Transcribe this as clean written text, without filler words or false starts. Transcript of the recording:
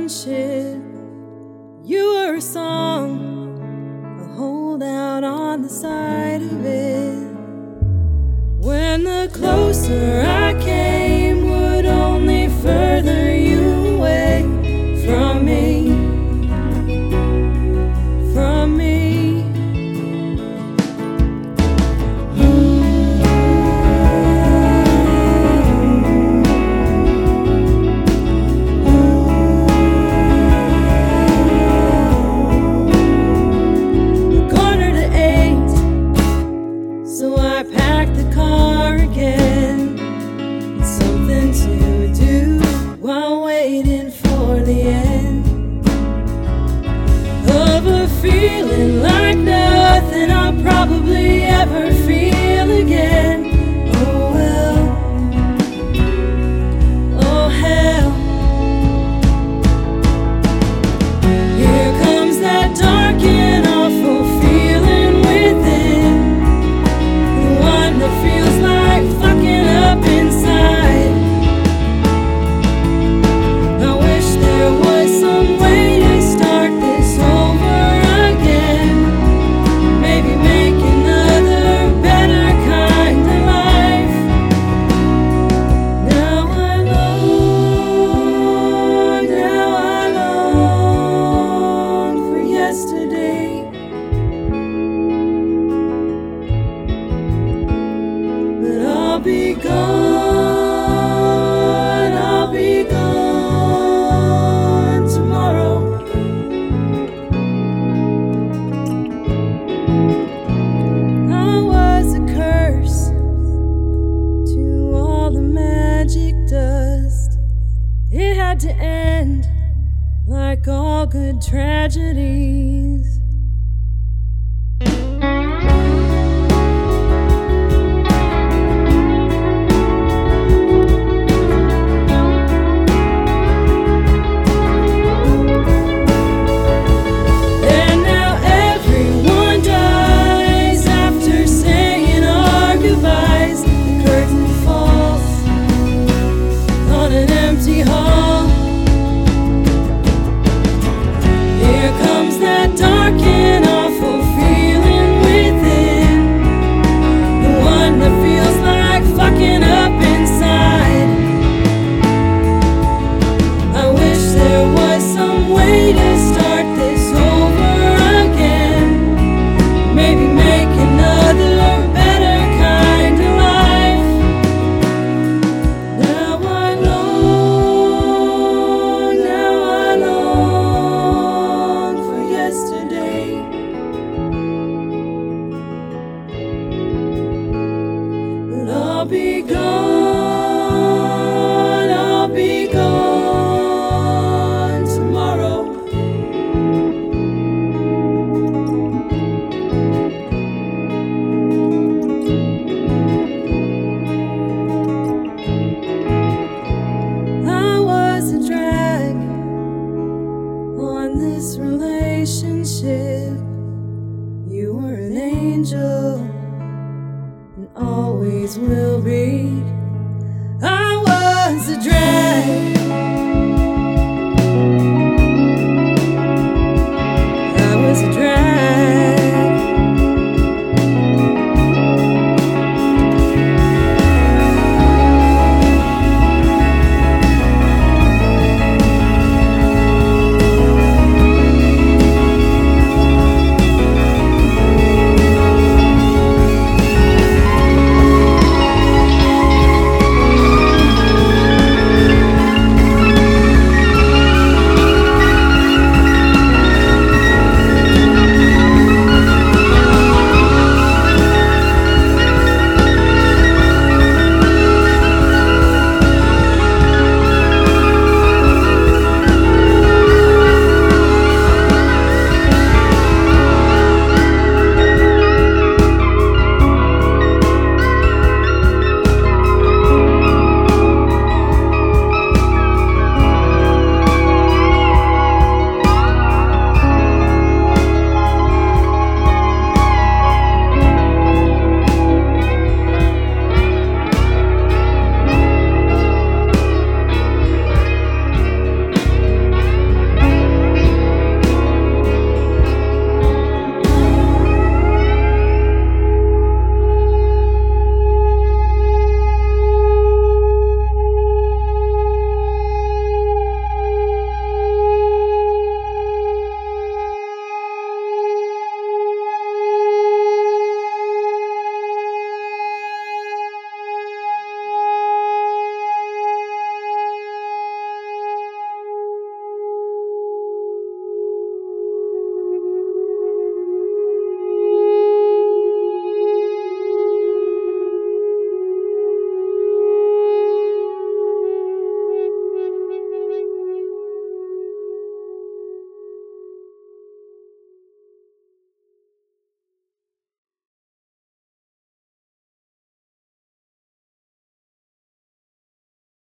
relationship. You were a song, a holdout on the side of it. When the closer I came, would only further you away from me, from me. So I packed the car again, something to do while waiting for the end of a feeling like nothing I'll probably ever feel again. Oh well, oh hell. Here comes that dark and awful feeling within, that feels like fucking up inside. I wish there was some way to start this over again. Maybe make another better kind of life. Now I long for yesterday. I'll be gone tomorrow. I was a curse to all the magic dust. It had to end like all good tragedies. I'll be gone tomorrow. I was a drag on this relationship. You were an angel and always will be.